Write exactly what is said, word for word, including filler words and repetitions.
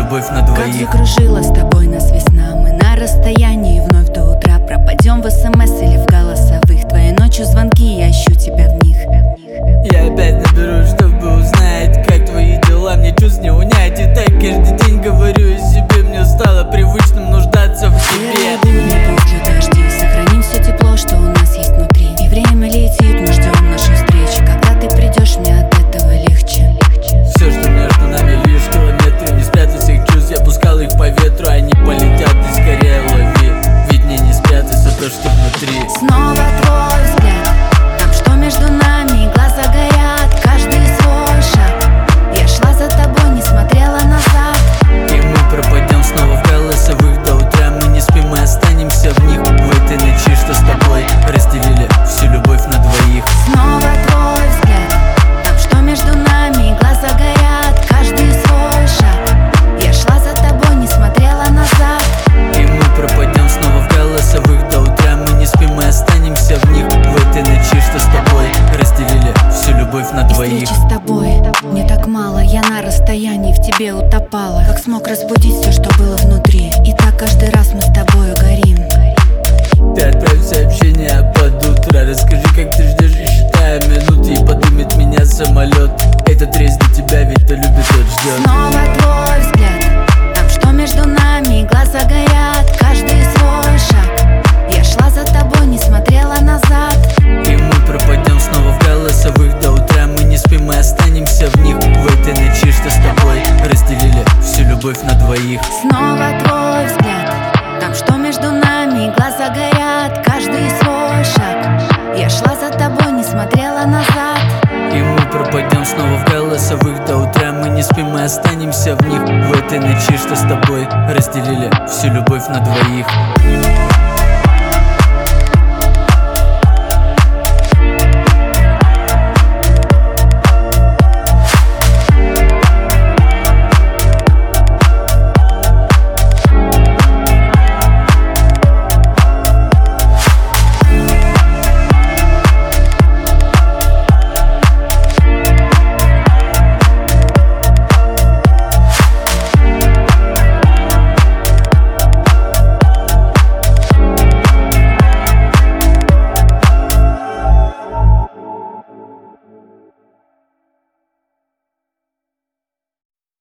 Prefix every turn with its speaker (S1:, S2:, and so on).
S1: любовь на двоих.
S2: Как закружила с тобой нас весна, мы на расстоянии вновь до утра. Пропадем в смс или в голосовых. Твои ночью звонки, я ищу тебя в них.
S1: Я опять наберу, чтобы узнать, как твои дела, мне чувств не унять. И так каждый день говорю о себе, мне стало привычным нуждаться в себе.
S2: Не позже дожди, сохраним все тепло, что у нас есть внутри. И время летит, мы ждем нашей встречи. Когда ты придешь, мне от этого легче.
S1: Все, что между нами, лишь километры. Не спрятать всех чувств, я пускал их по ветру. Они полетят, ты скорее лови, ведь мне не спрятаться то, что внутри.
S2: Снова твой взгляд, там что между нами, глаза горят, каждый свой шаг. Я шла за тобой, не смотрела назад.
S1: И мы пропадем снова в голосовых до утра. Мы не спим, мы останемся в них. В этой ночи, что с тобой разделили всю любовь на двоих.
S2: Снова твой взгляд, там что между нами, глаза горят, каждый свой шаг. Я шла за тобой, не смотрела назад.
S1: И мы пропадем снова в голосовых до утра. Мы не спим, мы останемся в них. В этой ночи, что с тобой разделили всю любовь на
S2: И
S1: двоих.
S2: встречи с тобой мне так мало, я на расстоянии в тебе утопала. Как смог разбудить все, что было внутри. И так каждый раз мы с тобою горим.
S1: Ты отправь сообщение под утро. Расскажи, как ты ждешь и считая минуты. И подымет меня самолет. Этот рейс для тебя, ведь ты любит, тот ждет.
S2: Снова твой взгляд, там что между нами, глаза горят, каждый свой шаг. Я шла за тобой, не смотрела назад.
S1: И мы пропадем снова в голосовых до утра. Мы не спим, мы останемся в них. В этой ночи, что с тобой разделили всю любовь на двоих.
S2: Снова твой взгляд, там что между нами, глаза горят, каждый свой шаг. Я шла за тобой, не смотрела назад.
S1: И мы пропадем снова в голосовых до утра. Мы не спим, мы останемся в них. В этой ночи, что с тобой разделили всю любовь на двоих.